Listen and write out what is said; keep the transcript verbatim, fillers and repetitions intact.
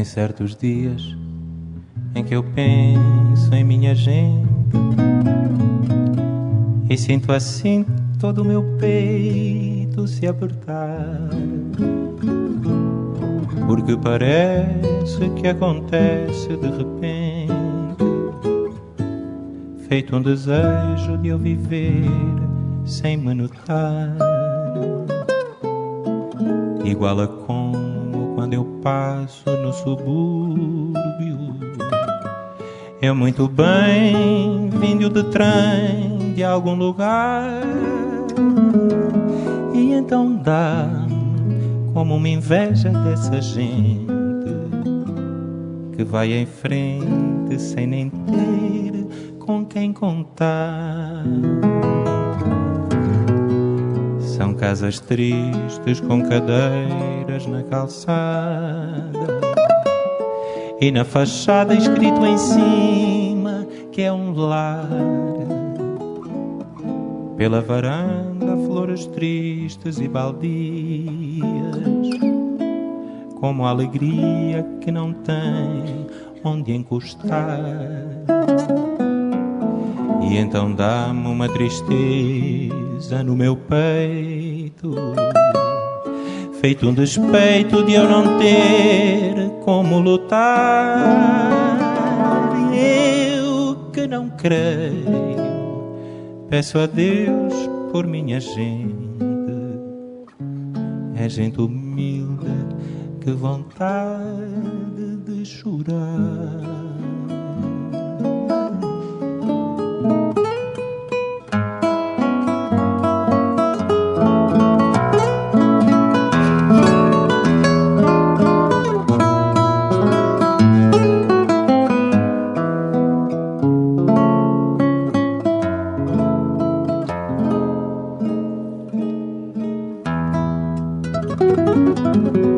Tem certos dias em que eu penso em minha gente e sinto assim todo o meu peito se apertar, porque parece que acontece de repente, feito um desejo de eu viver sem me notar, igual a como quando eu passo no subúrbio. Eu muito bem vindo de trem de algum lugar, e então dá como uma inveja dessa gente que vai em frente sem nem ter com quem contar. São casas tristes com cadeiras na calçada e na fachada escrito em cima que é um lar. Pela varanda flores tristes e baldias, como a alegria que não tem onde encostar. E então dá-me uma tristeza no meu peito, feito um despeito de eu não ter como lutar. E eu que não creio, peço a Deus por minha gente. É gente humilde, que vontade de chorar. Thank you.